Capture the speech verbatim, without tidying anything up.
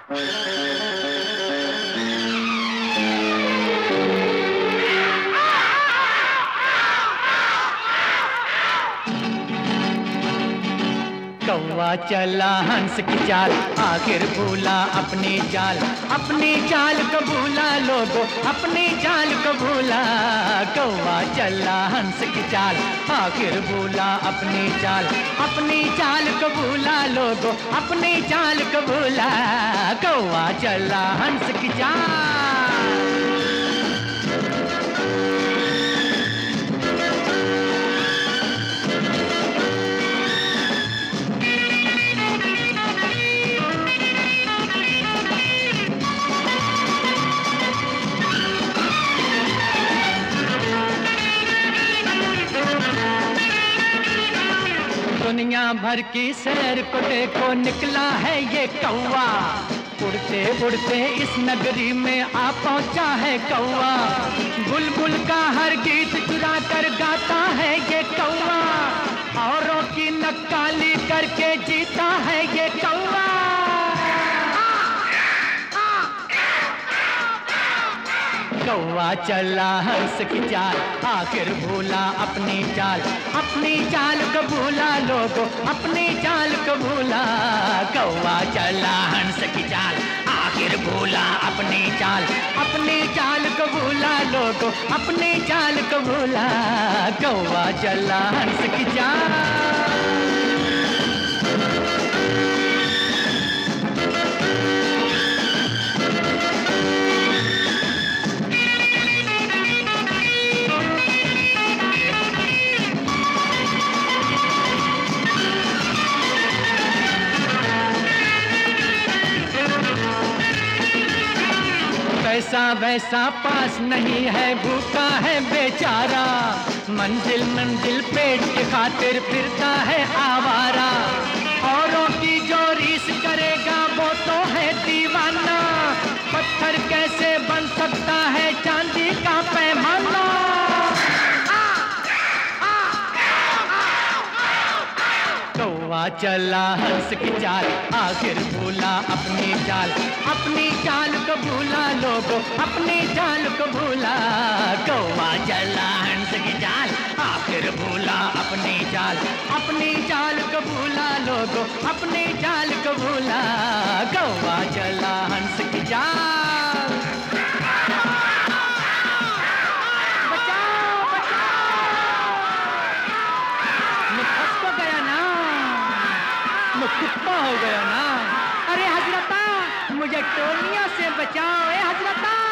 कौवा चला हंस की चाल, आखिर भूला अपनी चाल। अपनी चाल को भूला लोगो, अपनी चाल को भूला। कौवा चला हंस की चाल, आखिर भूला अपनी चाल। अपनी चाल को भूला लोगो, अपनी चाल को भूला। कौवा चला हंस की चाल। दुनिया भर की सैर को देखो, निकला है ये कौवा। उड़ते उड़ते इस नगरी में आ पहुंचा है कौवा। बुलबुल का हर गीत चुरा कर गाता है ये कौवा। औरों की नक्काली करके जीता है ये कौवा। कौवा चला हंस की चाल, आखिर भूला अपनी चाल। अपनी चाल को भूला लोगो, अपनी चाल को भूला। कौवा चला हंस की चाल, आखिर भूला अपनी चाल। अपनी चाल को भूला लोगो, अपनी चाल को भूला। कौवा चला हंस की चाल। पैसा वैसा पास नहीं है, भूखा है बेचारा। मंजिल मंजिल पेट की खातिर फिरता है आवारा। औरों की जो रीस करेगा वो तो है दीवाना। पत्थर कैसे बन सकता है चांदी का पैमाना। कौवा चला हंस की चाल, आखिर भूला अपनी चाल। अपनी चाल को भूला लोगो, अपनी चाल को भूला। कौवा चला हंस की चाल, आखिर भूला अपनी चाल। अपनी चाल को भूला लोगो, अपनी चाल को भूला। कौवा चला हंस की चाल। बचाओ बचाओ, मैं फंस तो गया ना, मैं कुत्ता हो गया ना। अरे हजरता, मुझे टोलियों से बचाओ, ए हजरता।